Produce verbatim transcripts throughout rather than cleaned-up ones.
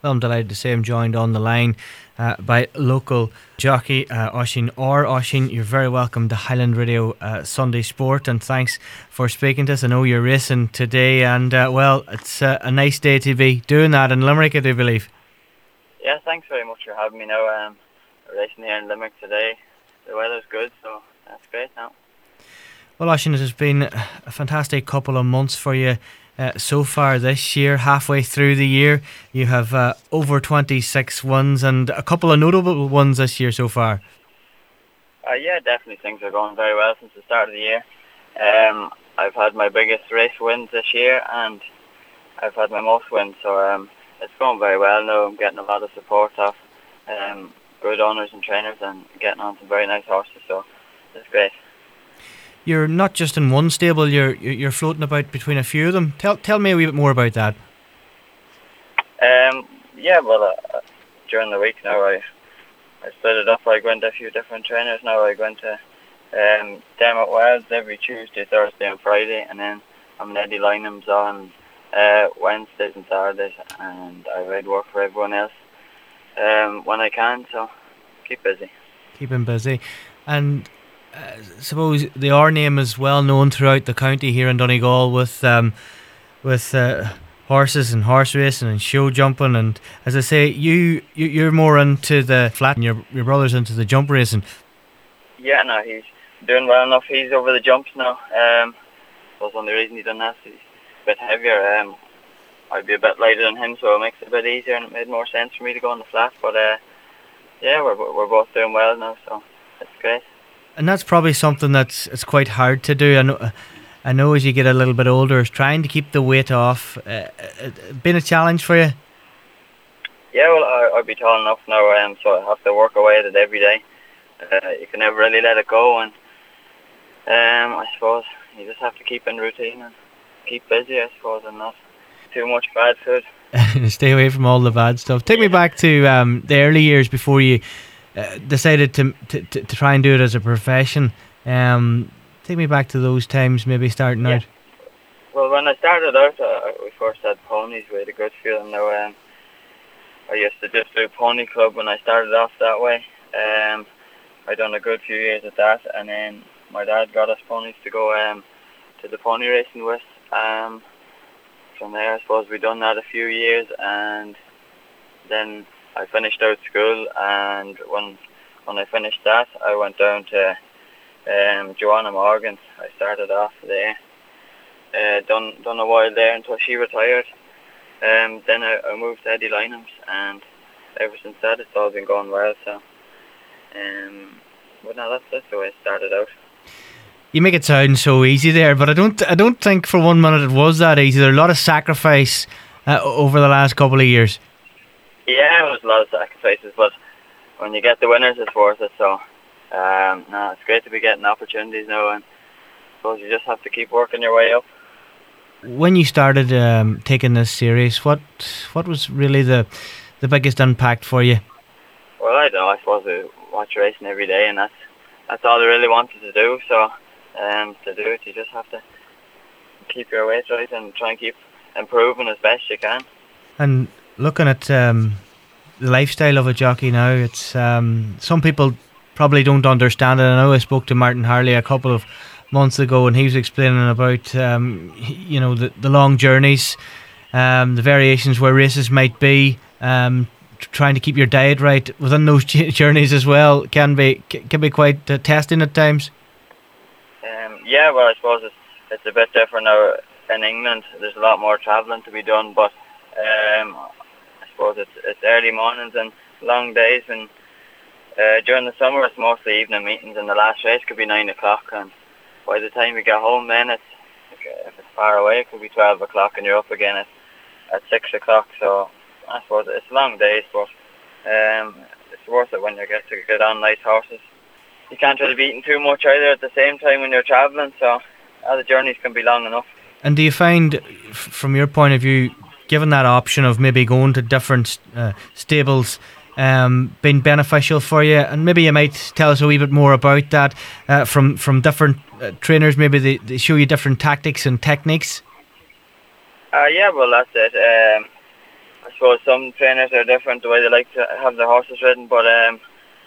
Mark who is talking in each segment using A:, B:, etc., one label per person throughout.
A: Well, I'm delighted to say I'm joined on the line uh, by local jockey uh, Oisín Orr. Oisín, you're very welcome to Highland Radio uh, Sunday Sport, and thanks for speaking to us. I know you're racing today, and uh, well, it's uh, a nice day to be doing that in Limerick, I do believe.
B: Yeah, thanks very much for having me now. Um, we're racing here in Limerick today. The weather's good, so that's great now.
A: Well, Oisín, it has been a fantastic couple of months for you uh, so far this year. Halfway through the year, you have uh, over twenty-six wins and a couple of notable ones this year so far.
B: Uh, yeah, definitely things are going very well since the start of the year. Um, I've had my biggest race wins this year, and I've had my most wins, so um, it's going very well now. I'm getting a lot of support off um, good owners and trainers, and getting on some very nice horses, so it's great.
A: You're not just in one stable, you're you're floating about between a few of them. Tell tell me a wee bit more about that.
B: Um, yeah, well, uh, during the week now, I I split it up. I go into a few different trainers now. I go into um, Dermot Wells every Tuesday, Thursday and Friday, and then I'm in Eddie Lynham's on uh, Wednesdays and Saturdays, and I ride work for everyone else um, when I can, so keep busy.
A: Keep him busy. And I suppose the R name is well known throughout the county here in Donegal with um, with uh, horses and horse racing and show jumping, and as I say, you, you you're more into the flat and your your brother's into the jump racing.
B: Yeah, no, he's doing well enough. He's over the jumps now. Um, that's the only reason he done that. He's a bit heavier. Um, I'd be a bit lighter than him, so it makes it a bit easier, and it made more sense for me to go on the flat. But uh, yeah, we're we're both doing well now, so it's great.
A: And that's probably something that's it's quite hard to do. I know, I know as you get a little bit older, is trying to keep the weight off. Uh, uh, been a challenge for you?
B: Yeah, well, I, I'll be tall enough now, um, so I have to work away at it every day. Uh, you can never really let it go, and um, I suppose you just have to keep in routine and keep busy, I suppose, and not too much bad food.
A: Stay away from all the bad stuff. Take me back to um, the early years before you Uh, decided to, to to try and do it as a profession. Um, take me back to those times, maybe starting
B: yeah.
A: out.
B: Well, when I started out, uh, we first had ponies. We had a good feeling. Now, um, I used to just do pony club when I started off that way. Um, I done a good few years at that, and then my dad got us ponies to go um, to the pony racing with. Um, from there, I suppose we done that a few years, and then I finished out school, and when when I finished that, I went down to um, Joanna Morgan. I started off there, uh, done done a while there until she retired. Um, then I, I moved to Eddie Lynham's, and ever since that, it's all been going well. So, um, but no, that's that's the way it started out.
A: You make it sound so easy there, but I don't I don't think for one minute it was that easy. There's a lot of sacrifice uh, over the last couple of years.
B: Yeah, it was a lot of sacrifices, but when you get the winners, it's worth it. So, um, no, it's great to be getting opportunities now, and I suppose you just have to keep working your way up.
A: When you started um, taking this serious, what what was really the the biggest impact for you?
B: Well, I don't know. I suppose I watch racing every day, and that's that's all I really wanted to do. So, um, to do it, you just have to keep your weight right and try and keep improving as best you can.
A: And looking at um, the lifestyle of a jockey now, it's um, some people probably don't understand it. I know I spoke to Martin Harley a couple of months ago, and he was explaining about um, you know the, the long journeys, um, the variations where races might be, um, trying to keep your diet right within those journeys as well can be can be quite uh, testing at times.
B: Um, yeah, well, I suppose it's it's a bit different now in England. There's a lot more travelling to be done, but um, I suppose it's it's early mornings and long days, and uh, during the summer it's mostly evening meetings, and the last race could be nine o'clock, and by the time you get home then it's, if it's far away, it could be twelve o'clock and you're up again at, at six o'clock, so I suppose it's long days, but um, it's worth it when you get to get on nice horses. You can't really be eating too much either at the same time when you're travelling, so uh, the journeys can be long enough.
A: And do you find, f- from your point of view, given that option of maybe going to different uh, stables, um, been beneficial for you? And maybe you might tell us a wee bit more about that uh, from from different uh, trainers. Maybe they, they show you different tactics and techniques.
B: Uh, yeah, well, that's it. Um, I suppose some trainers are different the way they like to have their horses ridden, but um,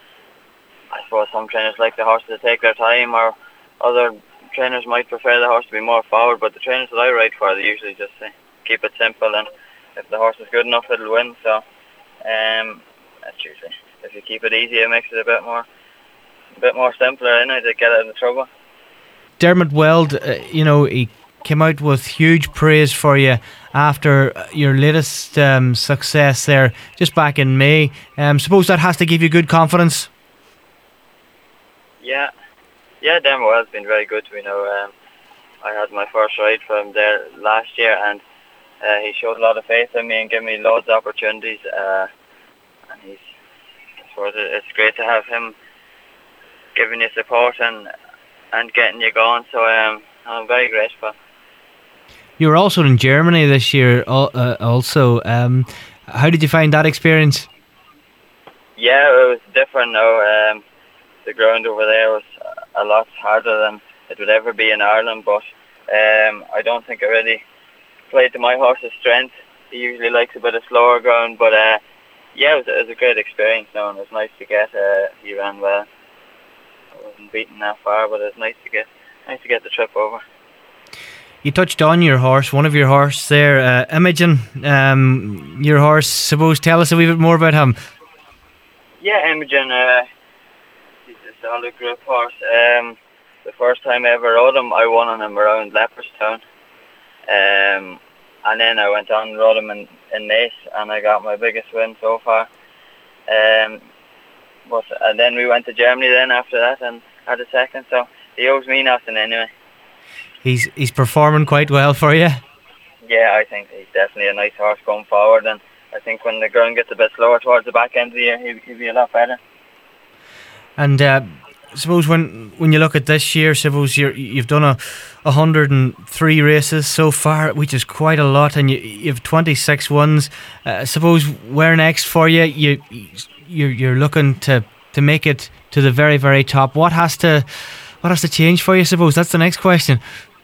B: I suppose some trainers like the horses to take their time, or other trainers might prefer the horse to be more forward. But the trainers that I ride for, they usually just say, keep it simple, and if the horse is good enough, it'll win. So um, that's usually, if you keep it easy, it makes it a bit more, a bit more simpler, innit, to get out of trouble.
A: Dermot Weld, uh, you know, he came out with huge praise for you after your latest um, success there, just back in May. Um, suppose that has to give you good confidence.
B: Yeah, yeah, Dermot Weld's been very good to me now. Um, I had my first ride for him there last year, and uh, he showed a lot of faith in me and gave me loads of opportunities. Uh, and he's, I suppose it's great to have him giving you support and and getting you going. So um, I'm very grateful.
A: You were also in Germany this year, uh, also. Um, how did you find that experience?
B: Yeah, it was different now. Um, the ground over there was a lot harder than it would ever be in Ireland, but um, I don't think it really played to my horse's strength. He usually likes a bit of slower ground, but uh, yeah, it was, it was a great experience now, and it was nice to get. Uh, he ran well. I wasn't beaten that far, but it was nice to get, nice to get the trip over.
A: You touched on your horse, one of your horse there, uh, Imogen. Um, your horse, suppose, tell us a wee bit more about him.
B: Yeah, Imogen, uh, he's a solid group horse. Um, the first time I ever rode him, I won on him around Leopardstown. Um, and then I went on and rode him in, in Naas, and I got my biggest win so far. Um, but and then we went to Germany then after that and had a second, so he owes me nothing anyway.
A: He's he's performing quite well for you.
B: Yeah, I think he's definitely a nice horse going forward, and I think when the ground gets a bit slower towards the back end of the year, he'll, he'll be a lot better. And
A: uh, suppose when when you look at this year, suppose you're, you've done a one hundred three races so far, which is quite a lot, and you you've twenty-six wins. Uh, suppose where next for you? You you're, you're looking to, to make it to the very very top. What has to what has to change for you? Suppose that's the next question.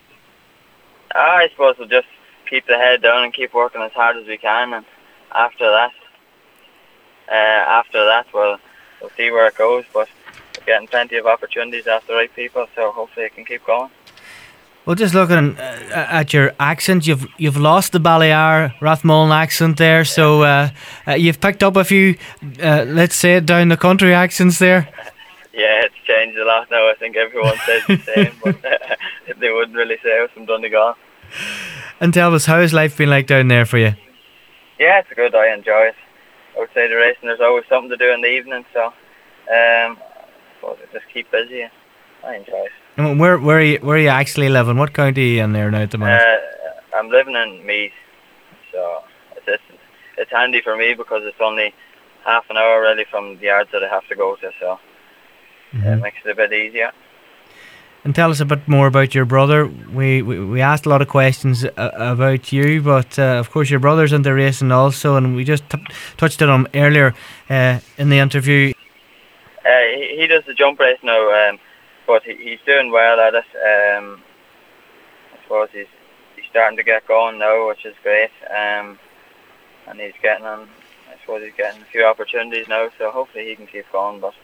B: I suppose we'll just keep the head down and keep working as hard as we can, and after that, uh, after that, we'll we'll see where it goes. But we're getting plenty of opportunities after the right people, so hopefully it can keep going.
A: Well, just looking at your accent, you've you've lost the Balear Rathmullen accent there, so uh, uh, you've picked up a few, uh, let's say, down the country accents there.
B: Yeah, it's changed a lot now. I think everyone says the same, but they wouldn't really say I was from Donegal.
A: And tell us, how has life been like down there for you?
B: Yeah, it's good. I enjoy it. Outside the racing, there's always something to do in the evening, so um, I suppose I just keep busy and I enjoy it.
A: And where where are you where are you actually living? What county are you in there now at the moment?
B: Uh, I'm living in Meath, so it's, it's it's handy for me because it's only half an hour really from the yards that I have to go to, so mm-hmm. It makes it a bit easier.
A: And tell us a bit more about your brother. We we, we asked a lot of questions uh, about you, but uh, of course your brother's into racing also, and we just t- touched on him earlier uh, in the interview.
B: Uh, he, he does the jump race now, um, but he, he's doing well at it. Um, I suppose he's he's starting to get going now, which is great. Um, and he's getting on. I suppose he's getting a few opportunities now, so hopefully he can keep going. But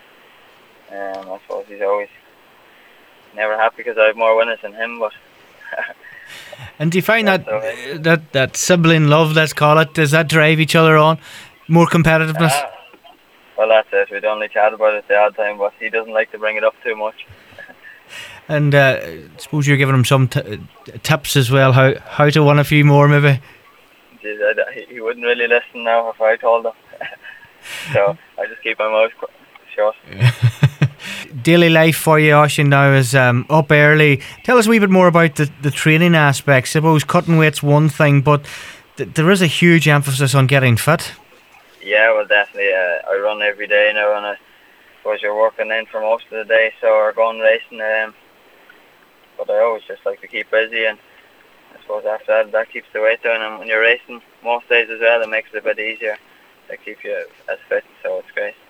B: um, I suppose he's always never happy because I have more winners than him. But
A: and do you find that uh, that that sibling love, let's call it, does that drive each other on? More competitiveness?
B: Uh, well, that's it. We'd only chat about it the odd time, but he doesn't like to bring it up too much.
A: And uh, I suppose you're giving him some t- tips as well, how how to win a few more, maybe?
B: Jeez, I, he wouldn't really listen now if I told him. So I just keep my mouth shut.
A: Daily life for you, Oisín, now is um, up early. Tell us a wee bit more about the, the training aspect. Suppose cutting weight's one thing, but th- there is a huge emphasis on getting fit.
B: Yeah, well, definitely. Uh, I run every day now, and I suppose you're working in for most of the day, so we're going racing. Um, but I always just like to keep busy, and I suppose after that, that keeps the weight down. And when you're racing most days as well, it makes it a bit easier to keep you as fit, so it's great.